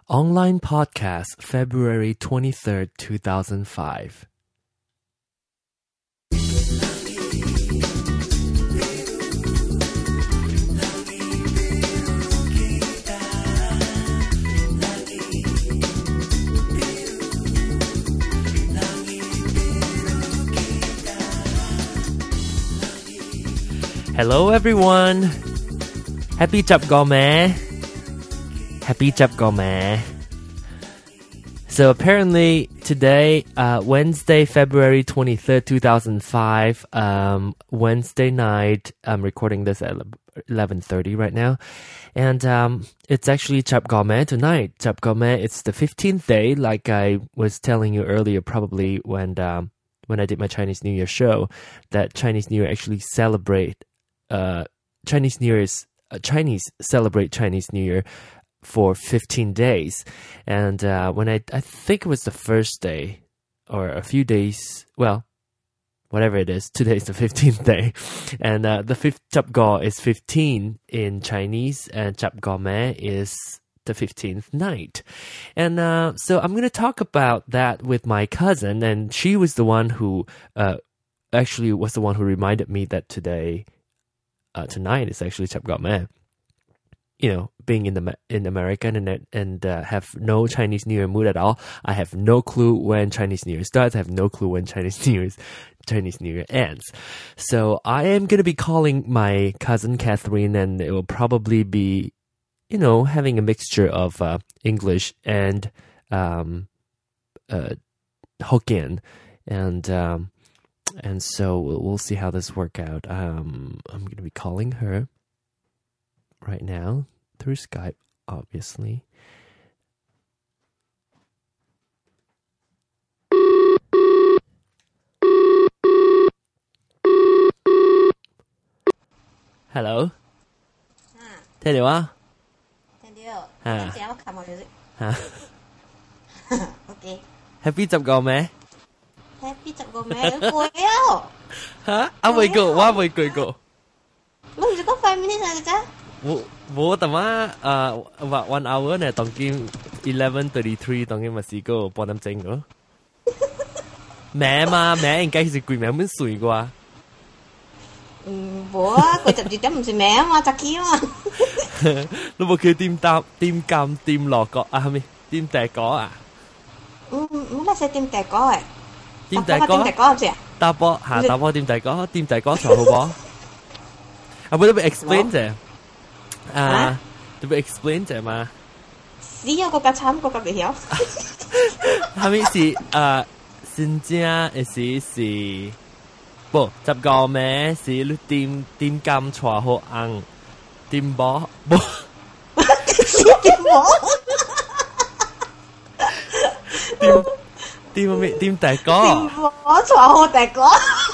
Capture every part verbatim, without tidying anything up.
Online podcast, February twenty-third, two thousand five. Hello everyone. Happy Chap Gome. Happy Chap Gome. So apparently today, uh, Wednesday, February twenty-third, two thousand five, um, Wednesday night, I'm recording this at eleven thirty right now. And, um, it's actually Chap Gome tonight. Chap Gome, it's the fifteenth day, like I was telling you earlier, probably when, um, when I did my Chinese New Year show, that Chinese New Year actually celebrate, uh, Chinese New Year is, uh, Chinese celebrate Chinese New Year for fifteen days. And uh, when I, I think it was the first day or a few days, well, whatever it is, today is the fifteenth day. And uh, the fifth Chap Go is fifteen in Chinese, and Chap Gome is the fifteenth night. And uh, so I'm going to talk about that with my cousin, and she was the one who uh, actually was the one who reminded me that today, uh, tonight is actually Chap Gome. You know, being in the in America and and uh, have no Chinese New Year mood at all. I have no clue when Chinese New Year starts. I have no clue when Chinese New Year's Chinese New Year ends. So I am gonna be calling my cousin Catherine, and it will probably be, you know, having a mixture of uh, English and um, uh, Hokkien, and um, and so we'll, we'll see how this work out. Um, I'm gonna be calling her right now through Skype, obviously. Hello. 聽到啊？ 聽到。 啊。 正我琴日嚇。 OK。 Happy 十個咩 Happy 十個咩？攰啊！ 嚇？我未過，我未過過。 你唔是講 five minutes 嚟啫？ 我我但係啊，話 one hour 呢，當今 eleven thirty three 當今咪試過半點鐘咯。咩嘛咩應該係攰咩咁睡啩？ 嗯，冇啊，佢十二點唔是咩啊嘛，十幾啊嘛。 你冇去點搭點撳點落角啊？係咪點大角啊？ 嗯，唔係食點大角嘅。 點大角？ 點大角係咪啊？ 打波嚇打波點大角？點大角坐好波？啊，冇得俾 explain 啫。啊，特別 explain 啫嘛？ 是有個較慘，個較未曉。 係咪是啊？新疆嘅是是，不十個咩？是你點點咁坐好硬？點波不？ 點波？ 點點咩？點大哥？ 點波坐好大哥。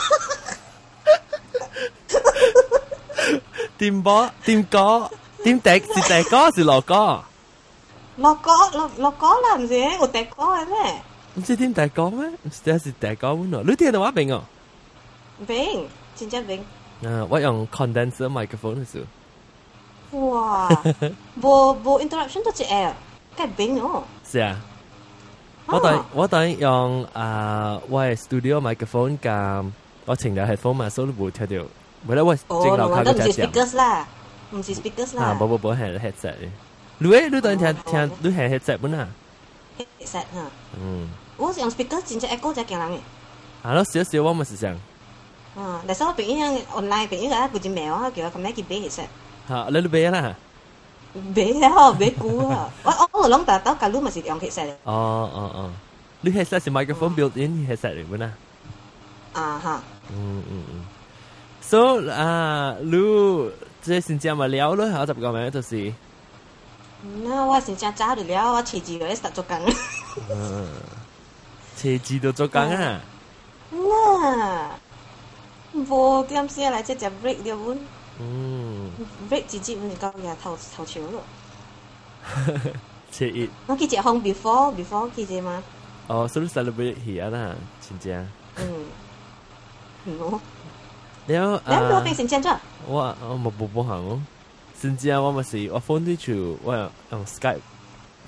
點波？點哥？點大是大哥是落哥？ 落哥落落哥啦，唔是有大哥嘅咩？ 唔知點大哥咩？唔知係大哥喎。你聽到話明哦？ 明，真正明。 啊，我用 condenser microphone 嘅時候。哇，冇冇 interruption 都只誒，梗係明哦。 是啊。我等我等用啊，我係 studio microphone 㗎，我前日係 phone 嘛，所以冇聽到。唔係，我正樓卡嗰隻聲。 唔是 speakers 啦，唔是 speakers 啦。 啊，冇冇冇係 headset 嘅。你誒，你等聽聽，你係 headset 本啊？headset 嚇。 嗯。 我是用 speaker 真正 echo 才驚人嘅。 係咯，少少我咪是這樣。 嗯，但係我朋友 online 朋友嗰個唔知咩話，叫我咁樣去買 headset。 嚇，你你買啦？ 買啊，買股啊！我我我諗大刀架擼咪是用 headset。 哦哦哦，你 headset 係 microphone built-in headset 嚟本啊？ 啊哈。 嗯嗯嗯。So 啊，你即係先至咪聊咯，我十個名就是。 那我先正早就了，我辭職就實做工。 嗯，辭職就做工啊？ 那冇點先嚟即隻 break 了本。 嗯。 break 自己本就夠嘢頭頭潮咯。 辭一。 我記者紅 before before 記者嘛。 哦，所以 celebrate here 啦，真正。 嗯。我。 แล้วอ่าแล้วเป็นสินเจียนจ้ะว่าอ๋อบ่บ่บ่หังสินเจียว่ามันสิว่า phone ที่ชูว่า用 Skype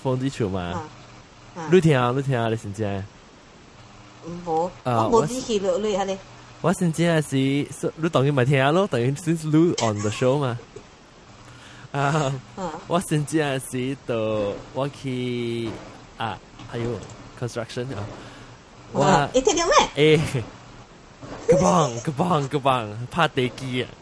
phone 啲潮嘛？ 啊， 你聽啊，你聽啊，你先知。 冇，我冇支持落你下你。 我先知係是，你當然咪聽咯，當然先 you on the show 嘛。啊，我先知係是到我去啊，還有 construction 啊。 哇！你聽到咩？ 誒，個棒個棒個棒，拍地基啊！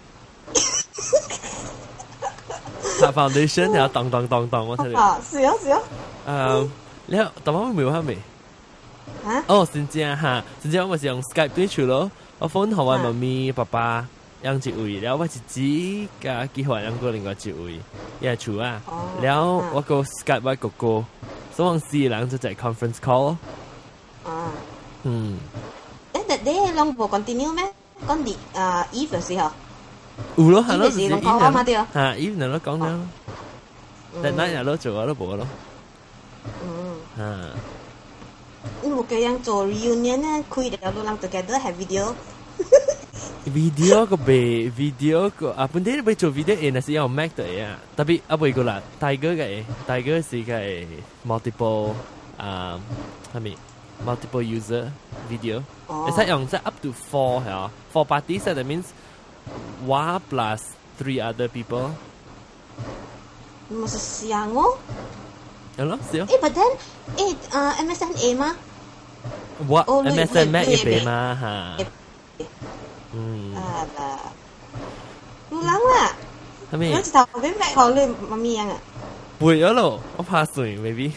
拍 foundation 然後當當當當，我睇到。 啊，是啊是啊。 誒，你好，大媽未有係咪？ 啊？ 哦，先知啊嚇，先知我咪是用 Skype 對處咯，我 phone 和我媽咪爸爸兩一位，然後我自己加幾號兩個另外一位，一係處啊，然後我個 Skype 我哥哥，所以四人就係 conference call。 啊。 嗯。 誒，但你兩部 continue 咩？講啲啊 Eve 嘅時候。 有咯，係咯， 是兩講啱啲啊。 嚇 ，Eve 能咯講咯，但係日咯做我都冇咯。 嗯。 嚇。 冇嘅樣做 reunion 咧，คุยเดี๋ยวเรา together have video。 video 個被 video 個啊，本地被做 video 誒，那是用 Mac 嘅啊，特別啊唔個啦，大哥嘅，大哥是嘅 multiple 啊，係咪 multiple user video？你使用即係 up to four 係啊 ，four parties that means one plus three other people。 唔係像哦。 係咯，係。 誒，but then 誒啊 M S N A 嗎？ 我 M S N Mac 一杯嘛嚇。嗯。 啊啦，唔諗啦。 係咪？ 我直頭俾 Mac 學你媽咪樣啊。 背咗咯，我怕水 maybe。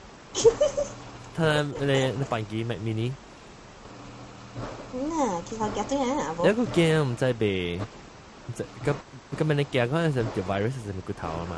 睇你你扮機 Mac Mini。 嗯啊，其實夾咗樣啊。 有個鏡唔知被，唔知咁咁樣你鏡嗰陣時叫 virus 係咪骨頭啊嘛？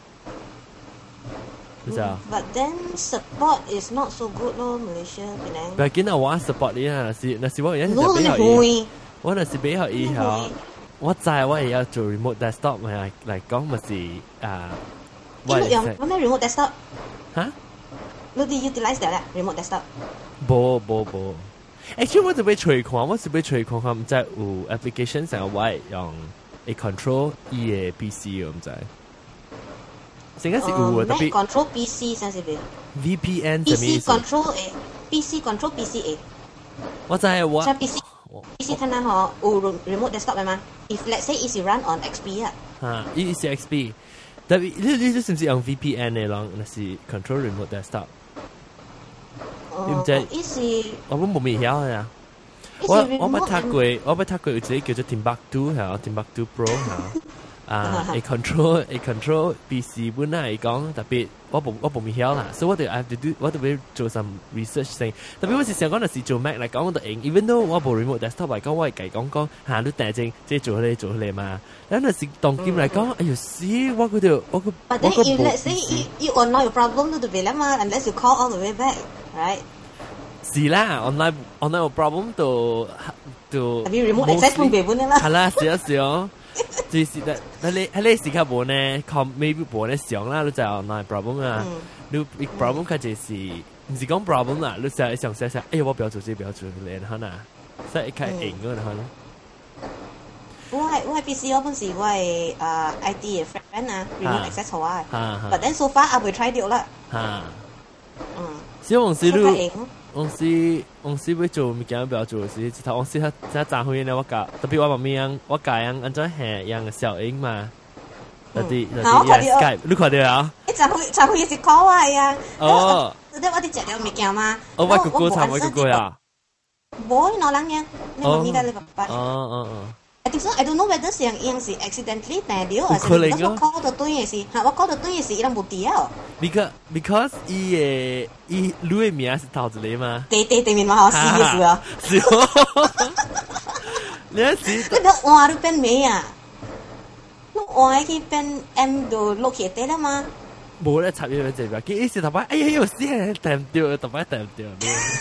Mm, but then support is not so good 咯 Malaysia 邊。 唔係見到我 support 你啊，是那是我有陣時比較易，我那是比較易嚇。我知我係要做 remote desktop 咪嚟講咪是啊。 你用咩 remote desktop？ 嚇？ 你哋 utilize 掉咧 remote desktop？ 冇冇冇。actually 我就俾隨看，我是俾隨看看唔知有 application 成個我係用 a control 伊嘅 P C 我唔知。成個是有嘅，特別 control P C 先是咩 ？V P N 什麼意思 ？P C control A P C control P C A。 我就係我。 即係 P C P C 睇下嗬，有 remote desktop 係嘛 ？If let's say is run on X P 啊。 嚇，依是 X P，但係你你是唔是用 V P N 嘅咯？那是 control remote desktop。你唔知？ 依是我都冇未曉啊。我我冇睇過，我冇睇過有自己叫做 Timbuktu 係 Timbuktu Pro 係。啊，a control a control P C 本來講特別，我冇我冇未曉啦，所以我哋 I have to do 我哋要做 some research 先。特別我是想講，係做 Mac 嚟講，我就應 ，even though 我冇 remote desktop 嚟講，我係計講講行到大正，即係做你做你嘛。咁那是當劍嚟講，哎呦死！我嗰條我個我個 But then if let's say you you online your problem 都對啦嘛 ，unless you call all the way back，right？ 是啦 ，online online 有 problem 就就。 特別 remote access 唔俾本啦。 係啦，是啊是啊。就是但但你喺你時間冇呢 ，com maybe 冇呢想啦，你就 online problem 啊，你 big problem 佢就是唔是講 problem 啦，你就係想寫寫，哎呀我不要做這不要做你可能，所以佢硬嗰個可能。 我係我係 P C 嗰本時我係誒 I T 嘅 friend 啊 ，remote access 好啊，but then so far 我未 try 掉啦。 嚇， 嗯， 所以往時你。往時往時要做物件不要做時，直頭往時佢佢賺回呢我教，特別我媽咪樣我教樣安怎係樣小英嘛，嗰啲嗰啲 Skype，你看到啊？ 你賺回賺回是 call 我係啊。 哦。 嗰啲我哋食咗物件嘛。 我我哥哥賺我哥哥呀。 冇你攞兩樣，你媽咪嘅你爸爸。 哦哦哦。 I think so. I don't know whether 是樣是 accidentally 訂掉，還是我 call 到對嘅事，嚇我 call 到對嘅事，伊人冇掉。 Because because 伊嘅伊女嘅名是頭一個嘛。 對對對面嘛，我試嘅事啊。 是哦。你一時。 你都換都變咩啊？你換去變 M 就落去得啦嘛。 冇咧插嘢這邊，佢一時頭擺，哎呀有死係訂掉，頭擺訂掉。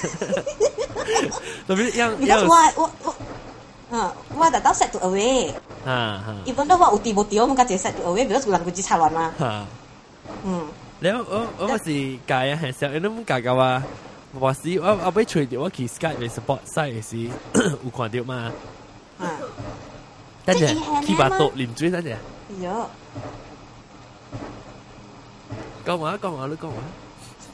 特別樣。 Because 我我我。啊！我特登 set to away。 嚇嚇。 even though 我有啲冇啲，我唔敢直 set to away，because 有人會只插亂嘛。 嚇。 嗯。 你我我我是介啊，係時候你都唔介夠啊。我是我我俾除掉我其 Skype 嘅 support site 是有看到嘛。 啊。 等陣，佢把刀連追等陣。 有。 講話講話你講話。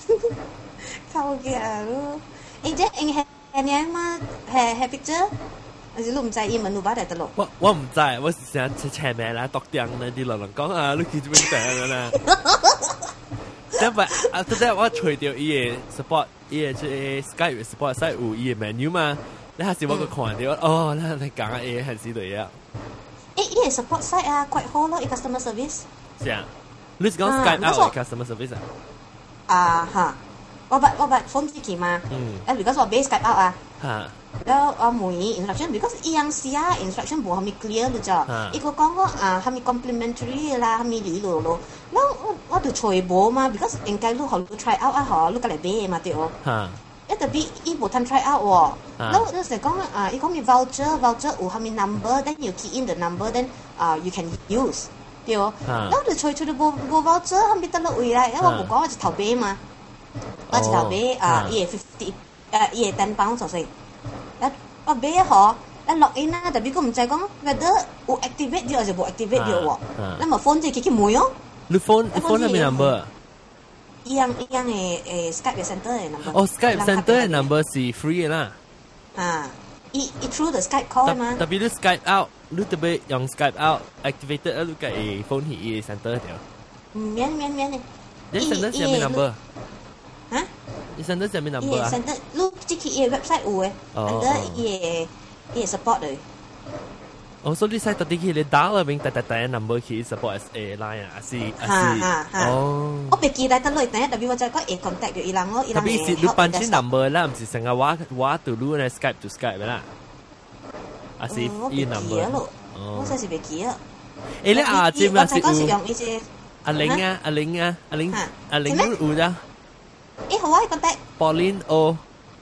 靠嘅咯，而且應係係你嘛係係 picture，還是你唔知英文你把嚟得咯？ 我我唔知，我是想前面啦，讀定呢啲人講啊，你記住邊訂啦。但係啊，即係我除掉伊個 support，伊個即 Skype support 使有伊個 menu 嘛，你下時我個看到哦，你你講嘅嘢係是對啊。 誒，伊個 support site 啊，quite 好咯，伊 customer service。 是啊，你是講 Skype out 嘅 customer service 啊？ 啊哈，我把我把 phone 機器嘛，嗯，誒，because 我 base Skype out 啊，嚇，แล้ว我問 instruction because 伊樣試啊 instruction 冇係咪 clear 嘅咋，伊個講個啊係咪 complimentary 啦，係咪呢路咯，แล้ว我我就隨冇嘛 because 應該你學你 try out 啊嗬，你過嚟俾嘛對哦，嚇，一特別伊冇攤 try out 喎，แล้ว你成講啊，伊講咪 voucher voucher 有係咪 number then you key in the number then 啊 you can use。對哦，然後就隨隨就冇冇 voucher，後面得落位啦，因為我冇講我一頭俾嘛，我一頭俾啊，伊係 fifty， 誒伊係 ten pound 就算，一我俾一嗬，一 log in 啦，但係佢唔就係講 whether 有 activate 咗還是冇 activate 咗喎，你咪 phone 即係佢冇用， 你 phone 你 phone 係咩 number？ 一樣一樣嘅誒 Skype 嘅 center 嘅 number。 哦 ，Skype center 嘅 number 是 free 嘅啦。 啊，伊伊 through the Skype call 嘛。 特別你 Skype out。你特別用 Skype out activated 你嘅 phone 係 center 條。 唔免免免嘅。 你 center 係咩 number？ 嚇？ 你 center 係咩 number 啊 ？center 你即係個 website 有嘅，under 伊伊 support 嚟。 哦，所以你使特啲去你打入邊特特特 number 去 support as a line 啊，是啊是。哦。我別記得得落，但係特別我就講 contact 咗伊人咯，伊人。特別是你辦起 number 啦，唔是成日話話對路咧 Skype to Skype 啦。啊是依 number， 我真係未記啊！ 誒你阿姐咪是用呢隻阿玲啊阿玲啊阿玲阿玲有咋？ 誒好啊，個 Pauline O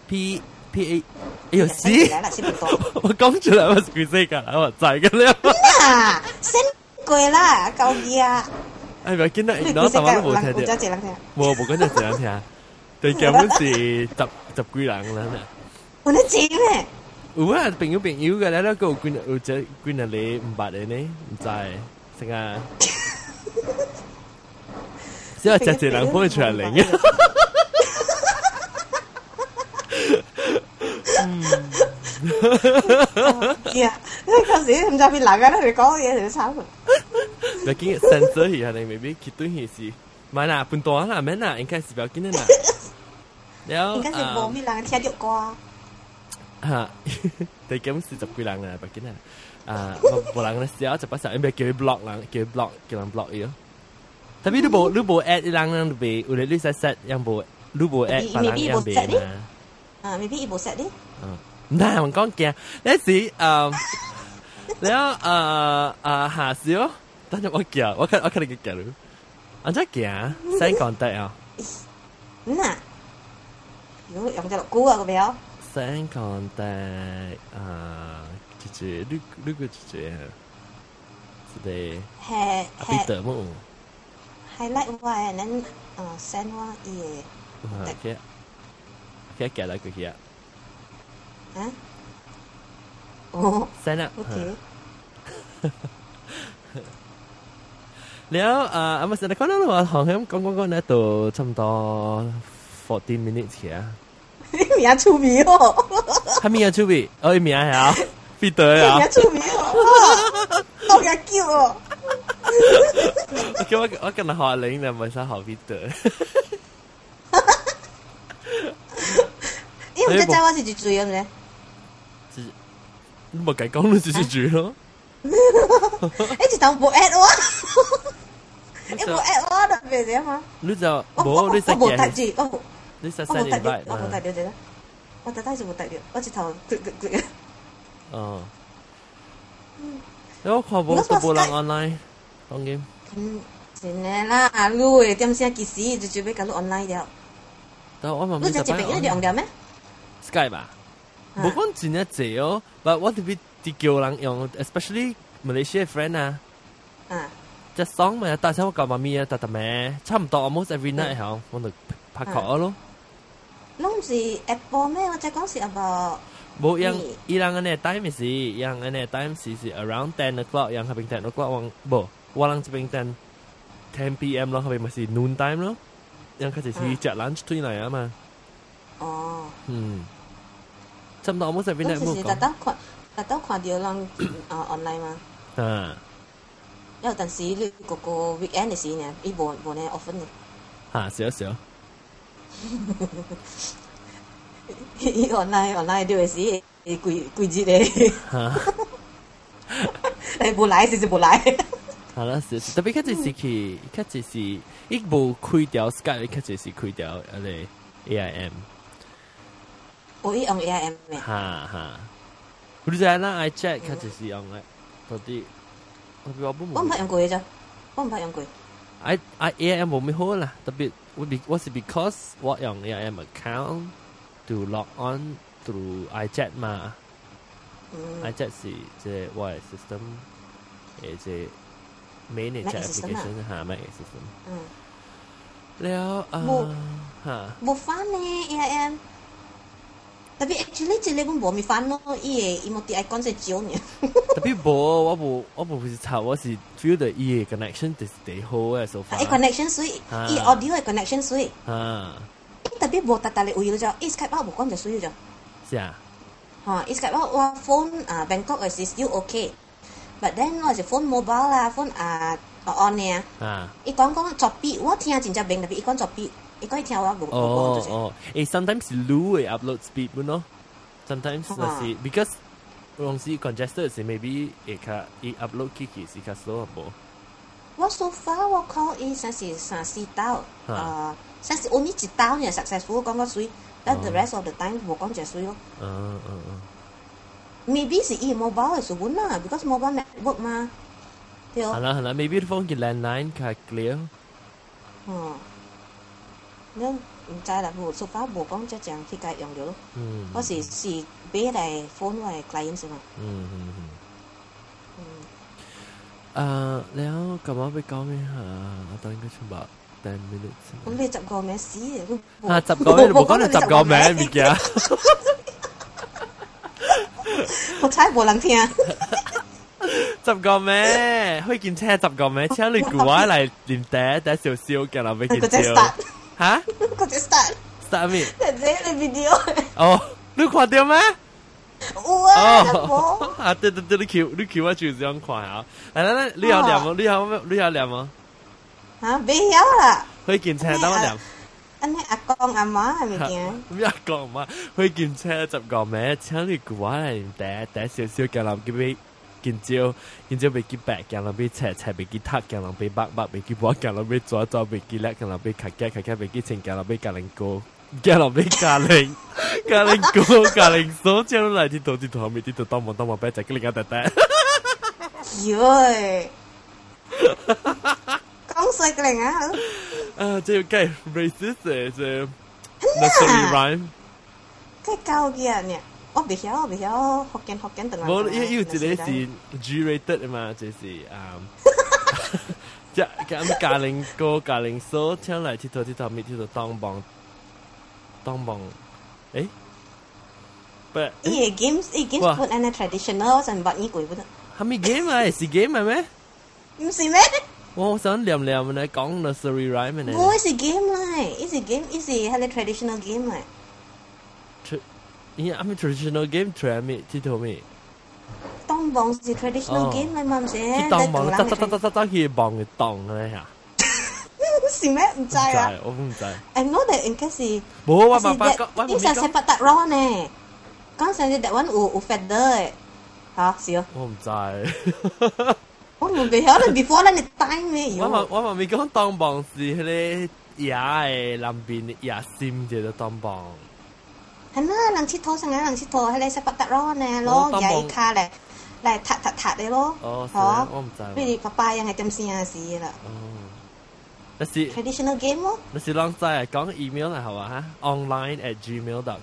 P P A， 哎呦死！我講出來我是幾歲㗎？我知㗎啦。 嗱，先過啦，夠嘢啊！ 哎咪見到攞什麼都冇聽到，冇冇跟住這樣聽，對根本是十十幾人啦。 我你知咩？ 有啊，朋友朋友嘅咧，都有幾有隻幾廿你唔捌嘅呢，唔知成啊，只係隻隻人幫佢出嚟領嘅。嗯， 呀，嗰時唔知邊人嘅咧，你講嘢就慘。 畢竟 sensor 係你未必揭到件事，唔係啦，半段啦，咩啦，應該是比較緊啦。 แล้ว應該是冇咩人聽到過。 嚇，但係咁四十幾人啊，畢竟啊，啊，冇人咧少就不少，因為叫佢 block 人，叫佢 block，叫人 block 佢。但係你冇你冇 at 人人被，有啲你 set set 樣冇，你冇 at 別人樣被嘛？ 啊，未必冇 set 啲。 嗯，唔係我講嘅，有時誒，แล้ว誒誒下次哦，等陣我叫，我看我看你個叫咯，我真係叫，先講得啊。 嗯啊，有用隻六股啊個表。 先講得啊，姐姐，你你個姐姐啊，是的， 係係得冇？ 係 like 我誒，恁誒 send 我伊個。 OK，OK，叫嚟個嘢。 啊？哦。 send 啊。 OK。 แล้วอ่าอามาเสร็จแล้วก็นั่นว่าของเขา講講講呢度差唔多 fourteen minutes 嘅。 名出名哦， 係名出名，哦，名係啊，彼得啊， 名出名哦，好嘅叫哦。 我叫我我跟佢學零，就唔係想學彼得。 因為即係我是住住咁咧， 你冇計講你住住咯。 一直頭冇 at 我，一冇 at 我特別點啊？ 你就冇你識嘅。 我冇睇住，我冇。 你實實年拜， 我冇睇到啫，我特登就冇睇到，我直頭佢佢佢。 哦。有看無都無人 online，當然。 嗯，真嘅啦，阿盧誒點先幾時就準備搞到 online 了？ 但我媽咪就係邊一樣嘅咩 ？Skype 吧，冇講真一隻哦，但我特別啲叫人用 ，especially Malaysia friend 啊。 啊。 隻 song 咪大聲我教媽咪啊，特特咩，差唔多 almost every night 響，我就拍角咯。 攏是 Apple 咩？我再講是 Apple。 冇yang ilang ane time是yang ane time是是around ten o'clock yang habing ten o'clock wang bo walang sabing ten ten p m 咯，habing masih noon time 咯。 因佢就是食 lunch 推嚟啊嘛。 哦。 嗯。差唔多，我冇食邊啲冇講。 就是特登看，特登看到人啊 online 嘛。 啊。 因為但是你個個 weekend 嘅時呢，伊無無呢 often 呢。 啊，少少。 伊 online online 啲嘅時，伊貴貴節咧。嚇。你無來就是無來。 係啦，是特別佢就是佢，佢就是伊無開掉 Skype，佢就是開掉嗰個 A I M。 我伊用 A I M 咩？ 嚇嚇。你知啦 ，iChat 佢就是用嘅，嗰啲。 我唔係用過嘅啫，我唔係用過。 I I A I M 冇咩好啦，特別我我是 because 我用 A I M account to log on through iChat 嘛。iChat 是即係我嘅 system， 誒即係 main 嘅 chat application 嚇 main 嘅 system。嗯。แล้ว啊嚇。 冇翻呢 A I M。特別 actually 這裡我冇咪翻咯，伊個伊冇啲 icon 係少呢。 特別冇，我冇我冇是查，我是 feel 到伊個 connection 係幾好嘅 so far。伊 connection 水，伊 audio 嘅 connection 水。啊。特別冇特特嚟會咗就，伊 Skype 冇講就水咗。 是啊。 嚇，伊 Skype 我 phone 啊 Bangkok 係 still okay，but then 我係 phone mobile 啦 ，phone 啊 on 呢。啊。伊講講作弊，我聽真正明，特別伊講作弊。伊講聽我冇冇講咗。 哦，誒 sometimes low 嘅 upload speed 唔咯 ，sometimes 係 because 有時 congested 是 maybe 誒卡伊 upload 機器是較 slow 一步。 我 so far 我 call 伊先是三四刀，啊，先是 only 一刀呢 successful 講個水，但 the rest of the time 冇講隻水咯。嗯嗯嗯。Maybe 是伊 mobile 嘅數本啦 ，because mobile network 嘛。對哦。係啦係啦 ，maybe 方嘅 landline 較 clear。 嗯。你唔知啦，冇 so far 冇講即係去介用咗咯。嗯。我是是俾嚟 phone 為 client 先嘛。嗯嗯嗯。 嗯。誒，แล้ว咁我ไป講咩嚇？我當應該出百 ten minutes。 咁你十個名屎啊！啊，十個名冇講你十個名物件。 我猜冇人聽。 十個名，開件車十個名，請你估下嚟連第第少少嘅啦，俾件照。嚇？ 嗰隻 start start 咩？ 即係你 video。 哦，你看到咩？ 有啊，冇。 啊，對對對，你叫你叫我就是這樣看啊！嚟嚟嚟，你有念嗎？你有你有念嗎？ 嚇，未曉啦。 去見車等我念。 安尼阿公阿媽係咪嘅？ 咩阿公阿媽？去見車十個名，請你估下嚟第第少少嘅啦，叫俾。見招，見招被結白，見到被斜斜被結塌，見到被白白被結薄，見到被左左被結叻，見到被卡夾卡夾被結情，見到被格靈高，見到被格靈格靈高格靈數，之後嚟啲度啲度後面啲度當望當望俾隻吉靈一笪笪。 喲！講衰吉靈啊！ 啊，這要計 racist 嘅，這 nursery rhyme。 計高嘅呢？我未曉，我未曉福建福建等下。 冇，因因為這個是 G-rated 的嘛，就是啊，即咁咖喱歌、咖喱數，聽嚟鐵頭鐵頭面鐵頭當棒當棒，誒，不， 伊個 games，伊 games 本來係 traditional，成百年過不得。 係咪 game 啊？是 game 係咩？ 唔是咩？ 我想念念嚟講 nursery rhyme 呢。 冇，係 game 嚟，伊是 game，伊是係 traditional game 嚟。 咦，阿咪 traditional game 除阿咪鐵頭咩？ 當棒是 traditional game 嚟嘛？唔是？ 當棒，得得得得得得，佢棒嘅當咧嚇。 是咩？唔知啊。 我唔知。 I know that 應該是。 冇啊，爸爸講， 我唔知。呢隻 sepak takraw 呢？講成隻 that one 有有 feather 嘅，嚇是哦。 我唔知。 我唔記得啦 ，before 咧你帶咩？ 我話我話咪講當棒是嗰啲牙嘅南邊牙線叫做當棒。 係啦，人切拖成日人切拖，係你食不得咯呢，攞嘢卡嚟嚟撻撻撻你咯。 哦，係我唔知。 譬如爸爸又係點先啊事啦。 哦，那是 traditional game 咯。 那是啷在講 email 嚟好啊嚇 ，online at gmail dot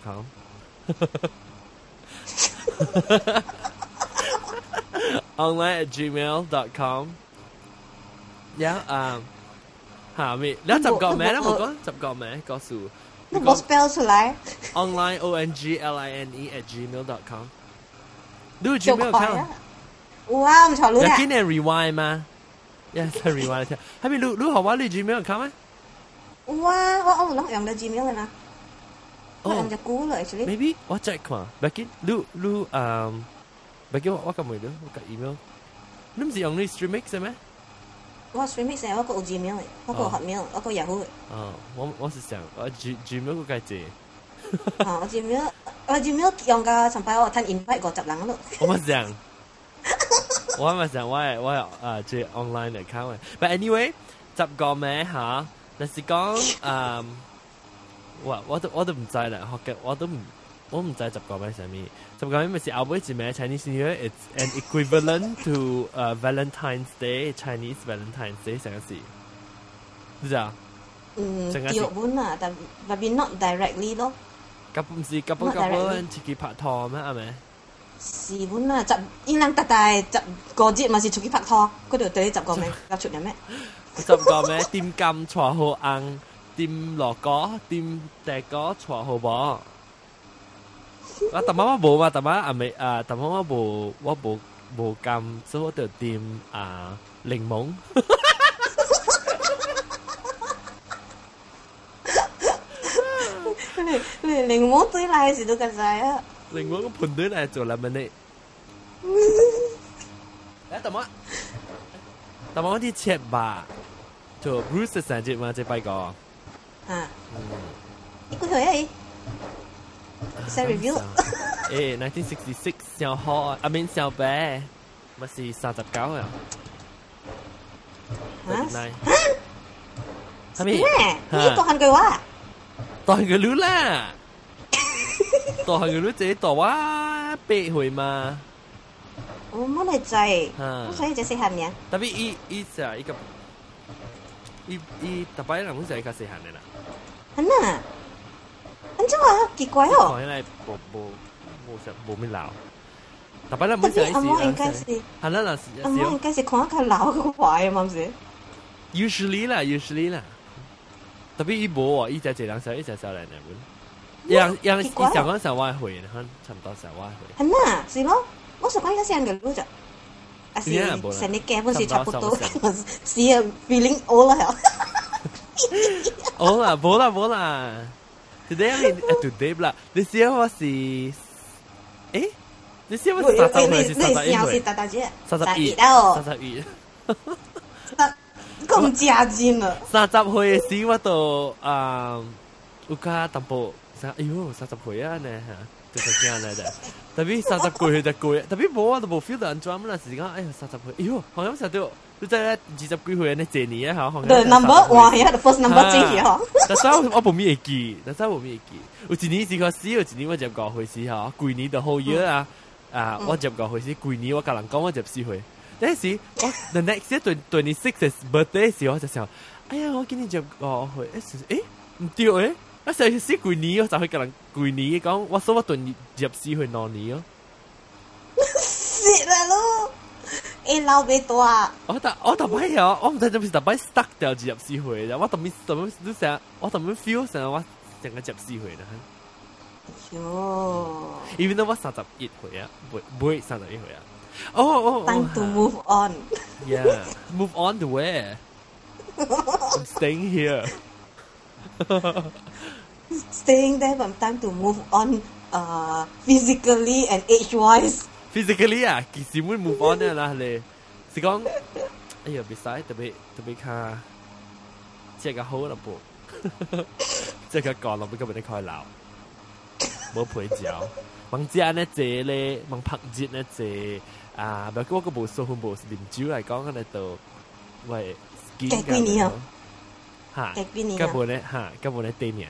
com。online at gmail dot com。呀啊，下面你十個名啦，冇講十個名，告訴。 你冇 spell 出嚟 ？Online O N G L I N E at gmail dot com。你有 Gmail account？ 哇，唔錯咯。 有見你 rewind 嗎？一係 rewind 一下。係咪你你學話你 Gmail account 咩？ 哇，我我攏用到 Gmail 啦。我用只古咯 actually。 Maybe 我 check 看，畢竟你你嗯，畢竟我我咁咪咯，我個 email，你唔是用你 Streamix 嘅咩？ 我 Streamix 我個有 Gmail 嘅，我個 Hotmail，我個 Yahoo 嘅。 哦，我我是想我 G Gmail 個介借。 哦，我 Gmail，我 Gmail 用個上排我睇 invite 五十人咯。 我咪想，我咪想我係我係啊借 online account 嘅。But anyway，十個名嚇，但是講嗯。我我都我都唔知啦，學嘅我都唔我唔知十個名係咩。十個名咪是後尾字名 Chinese New Year， it's an equivalent to uh, Valentine's Day Chinese Valentine's Day 成個事，知唔知啊？ 嗯，叫本啊，但但係 not directly 咯。 根本唔是根本根本自己拍拖咩係咪？ 是本啊，十伊人特大十個節咪是出去拍拖，嗰度對十個名夾出嚟咩？ 十個名點金錯好硬。掂落果，掂地果，錯好噃。啊，但媽媽冇嘛，但媽啊未啊，但媽媽冇，我冇冇咁，所以我就掂啊檸檬。 檸檬堆嚟嘅時都咁滯啊！ 檸檬個盤堆嚟做乜嘢？誒，但媽，但媽啲切吧，做 Bruce 成節嘛，即係拜個。 啊，你幾歲啊？寫 review。 誒 ，nineteen sixty-six 小學，I mean 小白，咪是三十九啊。 啊？係咩？你讀韓句話？ 讀韓句語啦。讀韓句語自己讀啊，背會嘛。 我冇嚟制，我所以就識下名。 特別依依就依個。伊伊特別人好似係較細漢嘅啦。 係啊，安怎啊？奇怪哦。 看起來無無無實無咩老。特別人唔係係。 阿媽應該是。 係啦啦， 阿媽應該是看較老個壞啊嘛，唔是 ？Usually 啦 ，usually 啦。特別伊無啊，伊只一人小，伊只小人嚟本。樣樣伊上講上外會，可能差唔多上外會。 係啊，是咯，我所講應該是人嘅路啫。啊是，成日基本是差不多，是啊 feeling old 啦。 好啦，冇啦冇啦。Today 係誒 today 啦。你試下我是誒？你試下我是三十歲是三十一歲？三十一啊！三十一。 咁正經啊！ 三十歲嘅時我都啊有加淡薄，哎呦三十歲啊呢嚇，就是驚嚟嘅。特別三十歲就攰，特別冇啊都冇 feel 到安裝咁啦。時間哎呀三十歲，哎呦好像成都。你知咧，二十幾歲呢這年啊，好像。 對 number one 呀，the first number 最嗬。 但係我我冇咩記，但係我冇咩記。有一年是個死，有一年我入教會時嗬，舊年就好熱啊，啊我入教會時，舊年我甲人講我入死會。嗰時我 the next year twenty six birthday 時我就想，哎呀我今年入教會，誒唔對誒，我成日死舊年我就去甲人舊年講，我所我對入死會兩年哦。 蝕啦咯！誒老俾多啊！ 我特我特別有，我唔知做咩特別 stuck 掉住入死會啫。我特別特別都成，我特別 feel 成我成個入死會啦。 喲 ！Even though 我三十一歲啊，唔唔會三十一歲啊。哦哦 Time to move on. Yeah, move on to where? I'm staying here. Staying there, but time to move on. Uh, physically and age-wise.Physically 啊，其實會 move on 嘅啦，你是講，哎呀，別使特別特別卡，即係個好啦噃，即係個講落邊根本你開鬧，冇陪酒，問之呢借咧，問拍節呢借，啊，唔係嗰個無數冇連酒嚟講喺度，喂， 幾幾年啊？ 嚇， 幾幾年啊？ 根本咧嚇，根本咧對面。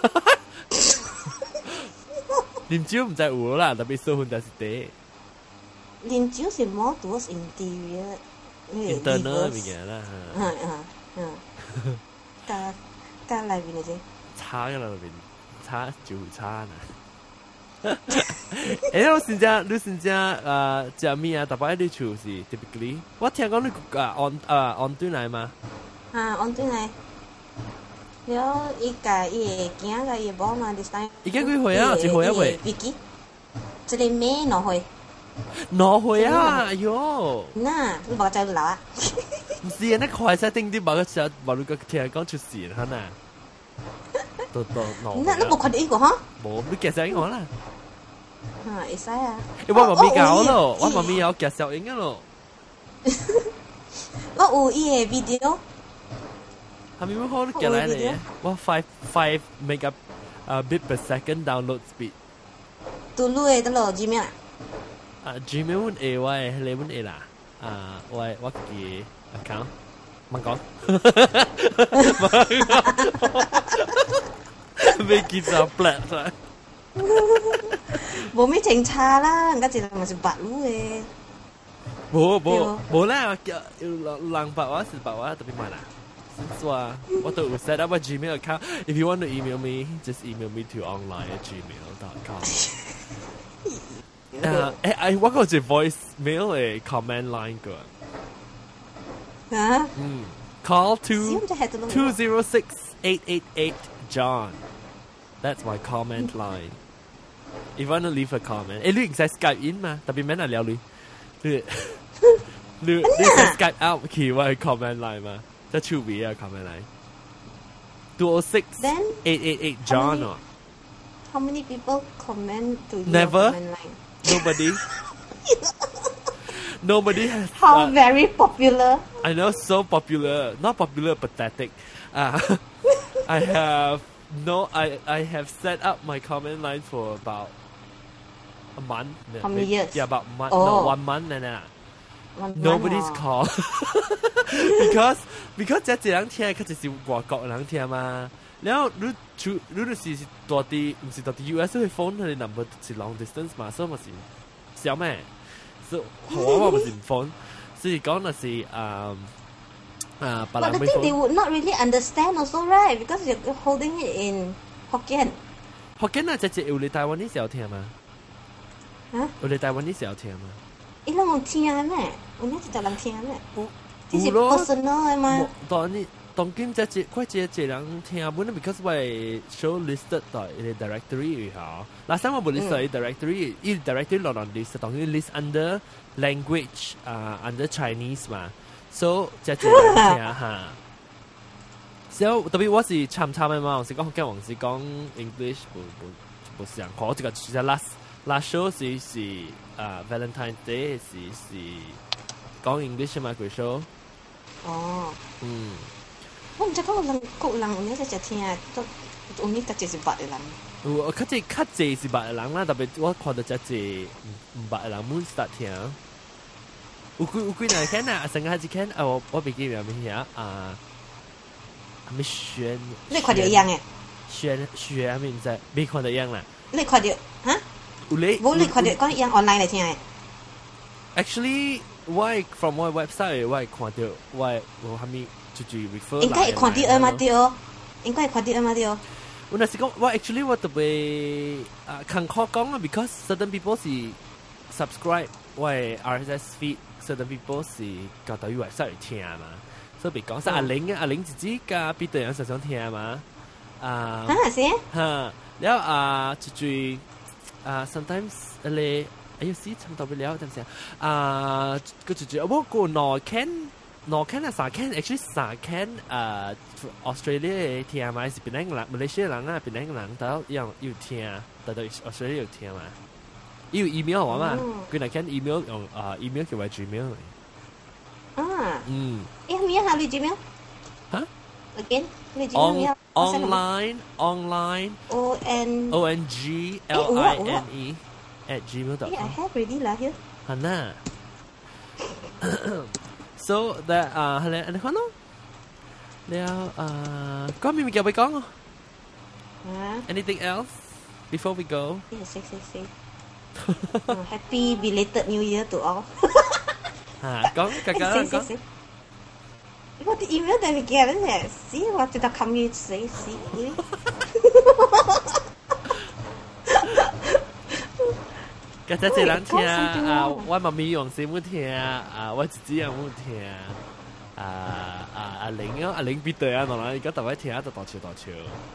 連酒唔在有啦，特別數款就是對。 連酒是 more towards interior internal 邊嘅啦， 嗯嗯嗯，加加裏邊嘅啫， 差嘅啦裏邊，差就差啦。誒，我先正，你先正誒食咩啊？特別啲廚是 typically，我聽講你啊按啊按端嚟嘛？ 啊按端嚟，了伊個伊個囝個伊某嘛，啲生， 伊幾歲啊？幾歲啊？喂， 幾幾？一個妹兩歲。 攞去啊！喲， 嗱，你冇就老啊？ 唔是啊，你快些定啲把個時候，把你個聽講出事啦，嗱。 都都喏。 那那冇看到呢個哈？ 冇，你介紹我啦。 啊，會使啊。 我媽咪搞咯，我媽咪有介紹應該咯。 我有伊個 video。 係咪好嘅嚟嚟？我 five five mega 啊 bit per second download speed。 都錄嘅得咯 Gmail 啊。 啊 Gmail 會 A 喂，你會 A 啦。啊，喂，我嘅 account。唔講，未見就 black 咗。 冇咩情差啦，人家只係咪是白路嘅？ 冇冇冇啦，要人白話是白話特別慢啦。是話我都有 set up a Gmail account. If you want to email me, just email me to online at gmail dot com. 誒誒，我嗰隻 voicemail 係 comment line 㗎。 啊？ 嗯 ，call to two zero six eight eight eight John. That's my comment line. If you want to leave a comment, 誒，你唔使 Skype in 嘛？特別咩嚟聊你？你你你使 Skype out 佢話係 comment line 嘛？即係超 weird 啊 comment line. two oh six eight eight eight John 哦。 How many people comment to your Never. comment line? Nobody. Nobody has. How uh, very popular. I know, so popular. Not popular, pathetic. Uh, I have no. I I have set up my comment line for about a month. How many years? Yeah, about month. Oh. No, one month and then. One Nobody's month, call because because 即係人聽，佢就是外國人聽嘛。然後你出你就是到啲唔是到啲 U S 去 phone 佢哋 number 是 long distance 嘛，所以咪是小咩？所以我我咪是唔 phone，所以講那是誒誒。 But the thing they would not really understand also, right? Because you're holding it in Hokkien. Hokkien 啊，即係有你台灣啲時候聽嘛？ 嚇？ 有你台灣啲時候聽嘛？ 伊攏有聽咩？有咩一隻人聽咩？ 有是 personal 嘅嘛？ 當然。當今只只快只只人聽本，because 我 show listed 在 directory 嚇。Last time 我冇 list 喺 directory，依 directory 落落 list，當然 list under language 啊 under Chinese 嘛。So 只只人聽嚇。So 特別我是參參嘅嘛，我是講跟我是講 English，冇冇冇想學這個，其實 last last show 是是啊 Valentine's Day 是是講 English 嘛佢 show。 哦。 嗯。 我唔知嗰個人個人有呢只只聽，都有呢只只是白嘅人。 有，較濟較濟是白嘅人啦，特別我看到只只唔白嘅人滿 start 聽。有幾有幾人聽啊？成個係只聽啊！我我唔記得咩嘢啊？咩選？ 你看到一樣嘅？ 選選啊！唔知未看到一樣啦。 你看到嚇？ 有你冇你看到講一樣 online 嚟聽嘅。 Actually，我 from 我 website 我看到我我係咪？ 應該係看啲啊嘛啲哦，應該係看啲啊嘛啲哦。 我那時講，我 actually 我特別啊，肯可講啊 ，because certain people 是 subscribe 我 R S S feed，certain people 是搞到 website 嚟聽嘛，所以別講，阿玲啊，阿玲自己嘅必對人實想聽嘛，啊， 嚇是？ 嚇，然後啊，就最啊 sometimes 你哎呀死，差唔多不了，等陣啊，個就最我個內 can。no can 啊，三 can actually 三 can 誒 Australia 嘅聽嘛，是邊兩個人？Malaysia 人啊，邊兩個人都有有聽，但係 Australia 有聽嘛。有 email 話嘛，佢哋 can email 用啊 email 叫為 Gmail 嚟。 啊， 嗯。 誒咩啊？你 Gmail？ 嚇 ？Again，你 Gmail 咩啊 ？Online online O N O N G L I N E at gmail dot com. Yeah, I have already lah here. 係啦。So that 啊，係咧，你看咯，แล้วอ่าก็มีมีเกี่ยวไปก้อง Anything else before we go? Yes, yes, yes, yes. uh, happy belated New Year to all. ฮะก้องกันกันก้อง What the email that we get in there? See what did I come here to say? See, really? ก็จะเจอหลังเทียอ่าว่ามามีอย่างสิ่งมุ่งเทียอ่าว่าจะจีอย่างมุ่งเทียอ่าอ่า阿玲啊，阿玲必對啊，當然而家大位聽下就大笑大笑。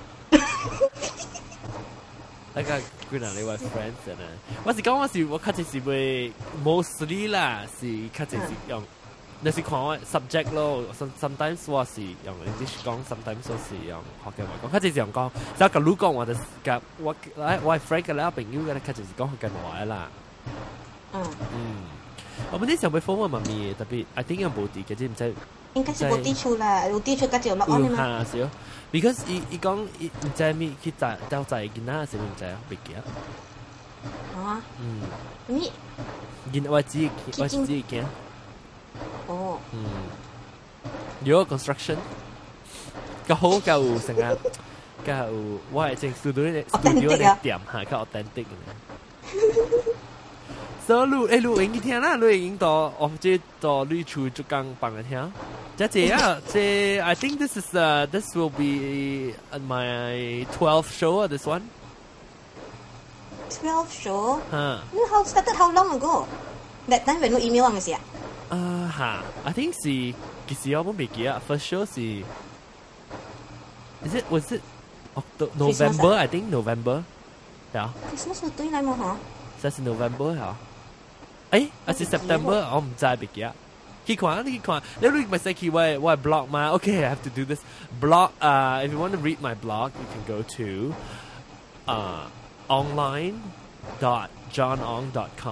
大家居然你話 friends 啊？我是講我是我較濟是會 mostly 啦，是較濟是用你是看我 subject 咯 ，sometimes 我是用 English 講 ，sometimes 我是用學嘅話講。佢就是用講，就咁如講我就夾我我我係 friend 嘅啦，朋友嘅咧，佢就是講學嘅話啦。 嗯。 嗯。我本啲時候會訪問媽咪，特別 I think 有冇啲嘅，知唔知？ 應該是冇啲出啦，有啲出嗰條落安啊嘛。 嚇少 ，because 伊伊講伊唔知咪去在交在囡仔時唔知啊，未記啊。 啊。 嗯。 你？ 囡我自己我自己驚。 哦。 嗯。有 construction， 個好夠成日，夠我係正 studio studio 嘅店嚇，夠 authentic 嘅。所以錄誒錄影幾天啦，錄影到我即到錄出就剛幫佢聽。即係啊，即 I think this is uh this will be my twelfth show this one. twelfth show? Huh. How started how long ago? That time when you email 嗰時啊？ 啊嚇 I think 是其實我冇未記啊 ，first show 是 is it was it October November I think November 呀 Christmas 咪對嚟嘛嗬？ 這是 November 嚇。誒，還是 September 我唔知未記啊。去看你去看，你你咪使去我我 blog 嘛 ？Okay, I have to do this blog. Uh, if you want to read my blog, you can go to uh online dot johnong dot com.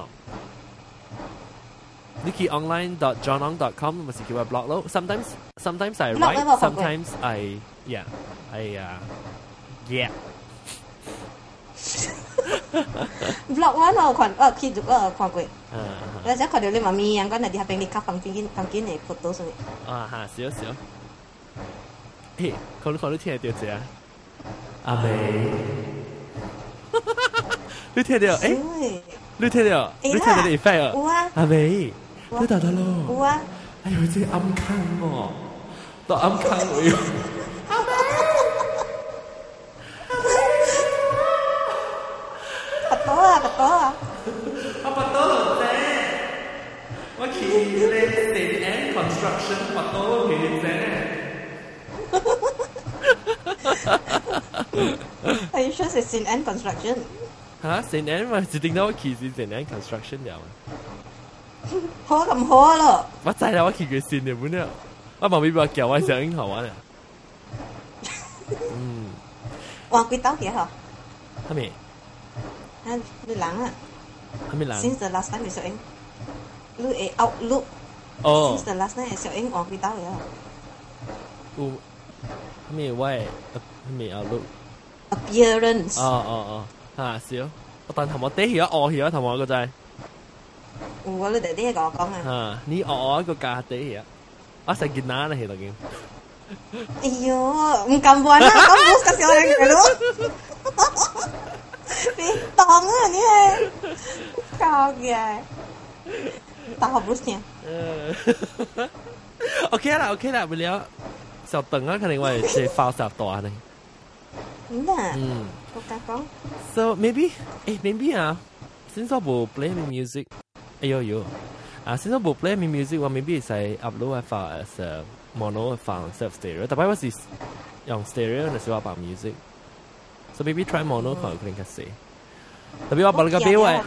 你去 online dot johnong dot com 咪是叫我 blog 咯。Sometimes sometimes I write, sometimes I yeah I uh yeah. blog 我我看我去我看過，我只看到你媽咪樣講嚟啲下邊啲卡房間房間嘅 photo 上面。 啊哈，少少。嘿，看你看你聽得到啫？阿妹，你聽到？誒，你聽到？你聽到啲 effect 啊？有啊。阿妹，你得得咯。 有啊。 哎呦，這暗坑哦，到暗坑喎。阿妹。 ปัตโต้อะปัตโต้อะเอาปัตโต้เจ๊ว่าขี่เล่นเซนแอนด์คอนสตรักชั่นปัตโต้ขี่เจ๊ Are you sure it's Saint Anne Construction ฮะเซนแอนด์มาจะ定到我ขี่是เซนแอนด์ construction เดียว好咁好咯我知啦我ขี่佢線嘅本啦我後面話叫我上英好玩啊嗯哇佢兜幾好係咪啊，你冷啊？ 係咪冷 ？Since the last time 小英，你誒 outlook。 哦。 Since the last time 小英我幾多嘢？ 有係咪喂係咪 outlook ？Appearance。 哦哦哦，嚇少，我但同我爹而家餓而家同我個仔。 我你哋啲講講啊。 嚇，你餓我一個價爹而家，我成件乸嚟到見。 哎呦，唔敢玩啦，咁冇咁小英嘅咯。你當啊你係搞嘅，大學 Bruce 聽。 誒 ，OK 啦 OK 啦，唔了，就等啊，肯定我係即係發十大呢。 嗯啊。 嗯。 我講講。 So maybe，誒 maybe 啊，since 我冇 play me music，哎呦呦，啊，since 我冇 play me music，我 maybe 係 upload 一發 as a mono 一發 self stereo，但係我是用 stereo 嘅時候扮 music。So maybe try mono 可能可以。Tapi apa lagi biar?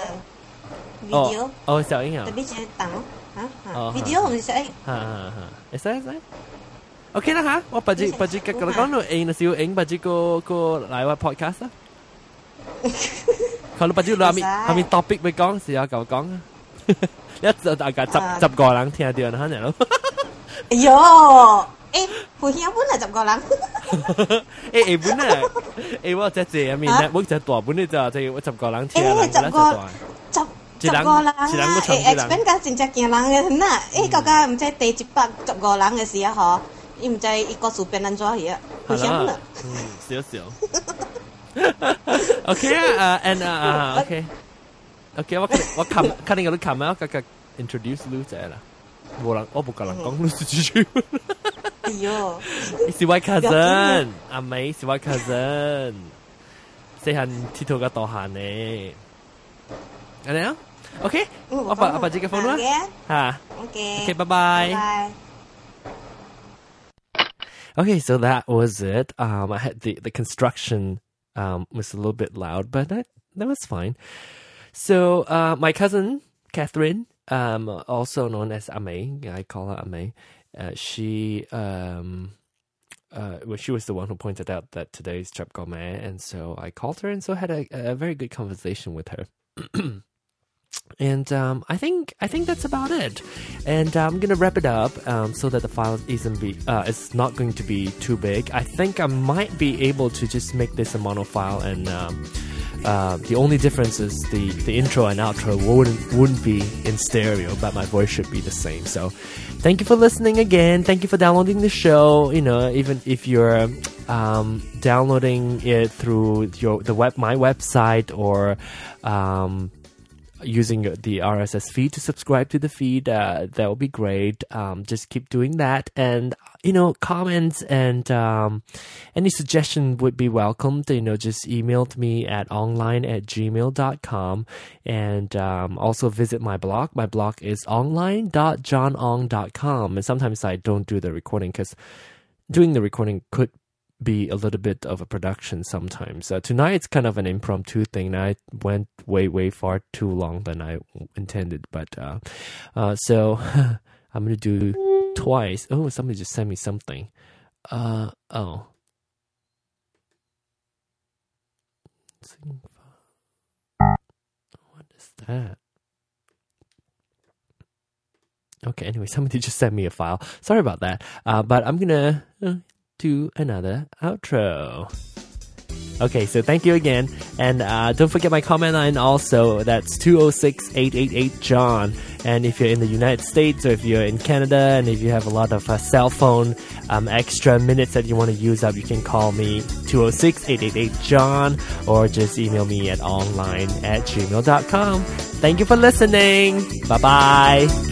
Video. Oh, oh, sao ini? Tapi saya tahu, ha? Video không sao? Ha ha ha. Esai esai. Okay lah ha. 我不知不知個個講到影嘅時候影，不知個個來話 podcast 啊。佢都不知下面下面 topic 咪講，試下夠講啊。一就大家十十個人聽到啦，係咯。 哎呦！誒，陪鄉本嚟十個人。 誒誒本啊，誒我只隻入面咧，我只大本咧就就十個人聽啦， 十個十十個人啊！誒 expand 緊正正件人嘅嗱，誒個個唔知第一百十個人嘅時候，嗬，伊唔知一個數變撚咗嘢，陪鄉本啊。 嗯，少少。OK 啊，and 啊，OK，OK，我我琴肯定有啲琴啊，我個 introduce 女仔啦，冇人我冇個人講女仔主要。 哎呦， 是我 cousin， 阿妹是我 cousin， 細漢剃頭個大漢呢，係咪啊 ？OK， 我把我把這個放啦，嚇 ，OK，OK，拜拜。Okay, so that was it. Um, I had the the construction um was a little bit loud, but that that was fine. So, uh, my cousin Catherine um, also known as Ame, I call her Ame, uh, she um, uh, well, she was the one who pointed out that today's Chap Gourmet, and so I called her, and so had a, a very good conversation with her. And um, I think I think that's about it. And uh, I'm gonna wrap it up um, so that the file isn't be uh, it's not going to be too big. I think I might be able to just make this a mono file, and um, uh, the only difference is the, the intro and outro wouldn't wouldn't be in stereo, but my voice should be the same. So thank you for listening again. Thank you for downloading the show. You know, even if you're um, downloading it through your the web my website or um, using the R S S feed to subscribe to the feed, uh, that would be great. Um, just keep doing that, and you know, comments and um, any suggestion would be welcomed. You know, just email to me at online at gmail dot com, and um, also visit my blog. My blog is online dot john ong dot com, and sometimes I don't do the recording because doing the recording could be a little bit of a production sometimes. Uh, tonight it's kind of an impromptu thing. I went way, way far too long than I intended, but uh, uh, so I'm gonna do twice. Oh, somebody just sent me something. Uh, oh. What is that? Okay, anyway, somebody just sent me a file. Sorry about that. Uh, but I'm gonna Uh, to another outro. Okay, so thank you again, and uh, don't forget my comment line also. That's two oh six, eight eight eight, John. And if you're in the United States, or if you're in Canada, and if you have a lot of uh, cell phone um, extra minutes that you want to use up, you can call me two oh six, eight eight eight, John, or just email me at online at gmail dot com. Thank you for listening. Bye bye.